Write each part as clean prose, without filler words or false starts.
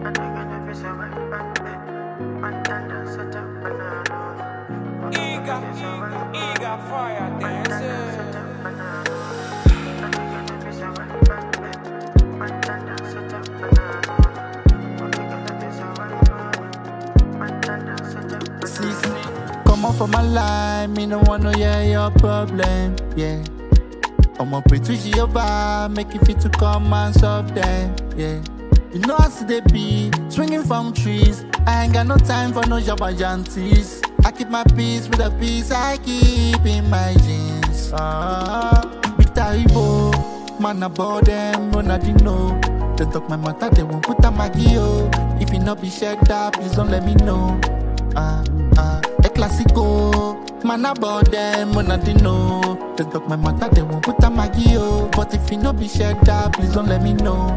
Eager fire dancer. Come on for my life, me no wanna hear your problem, yeah. I'ma pray to Jehovah, make it fit to come and solve them, yeah. You know I see they be swinging from trees. I ain't got no time for no jabajantis. I keep my peace with the peace I keep in my jeans. Big Taribo, man about them, run I didn't know. They talk my matter, they won't put a magio. If you not be checked up, please don't let me know. A classico, man about them, run I didn't know. They talk my matter, they won't put a magio. But if you not be checked up, please don't let me know.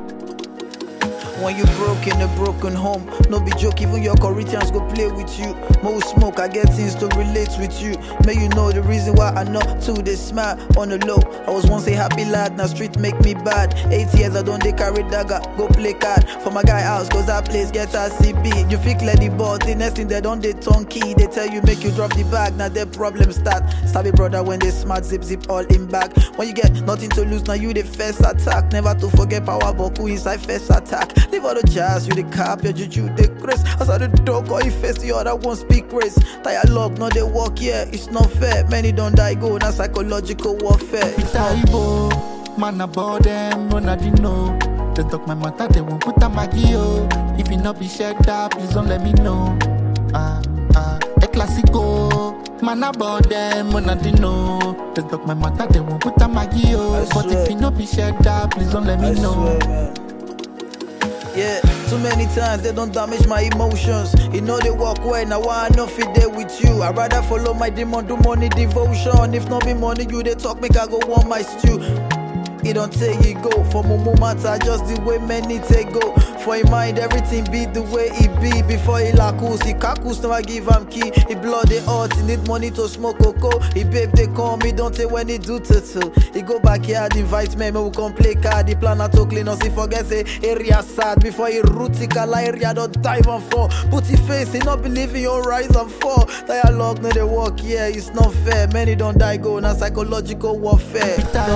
When you broke in a broken home, no be joke, even your Corinthians go play with you. More smoke, I get things to relate with you. May you know the reason why I know too, they smile on the low. I was once a happy lad, now street make me bad. 8 years I don't they carry dagger, go play card. For my guy house, cause that place gets RCB. You fake let the ball, the next thing they don't they turn key. They tell you make you drop the bag, now their problem start. Stabby brother when they smart, zip all in back. When you get nothing to lose, now you the first attack. Never to forget power, Boku inside first attack. Leave all the jazz, you the cap, your juju, the grace. Outside the dog, or you face the other one speak grace. Dialogue, no they walk, yeah, it's not fair. Many don't die, go, now psychological warfare. Taribo, man about them, run I didn't know. They talk my matter, they won't put a magio. If you not be checked up, please don't let me know. A classico, man about them, run I didn't know. They talk my matter, they won't put a magio. But if you not be checked up, please don't let me know. Swear, man. Yeah, too many times they don't damage my emotions. You know they walk away, now I know fit there with you. I'd rather follow my demon, do money devotion. If not be money, you they talk, make I go want my stew. It don't take you go, for Mumu matter, just the way many take go. For in mind, everything be the way it be. Before he lakus, he kakus, now I give him key. He blood the heart, he need money to smoke cocoa. He babe, they call me, don't take when he do tutu. He go back here, invite me, we come play card. He plan to clean us, he forget say area sad. Before he root, he kala area, don't dive and fall. Put his face, he not believe in your rise and fall. Dialogue, no they walk, yeah, it's not fair. Many don't die, go, now psychological warfare.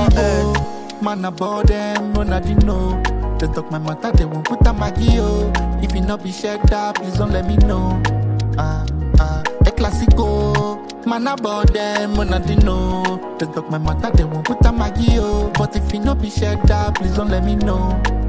Man about them, run I didn't know. They talk my matter, they won't put a magio. If you not be checked up, please don't let me know. A classico, man about them, run I didn't know. They talk my matter, they won't put a magio. But if you not be checked up, please don't let me know.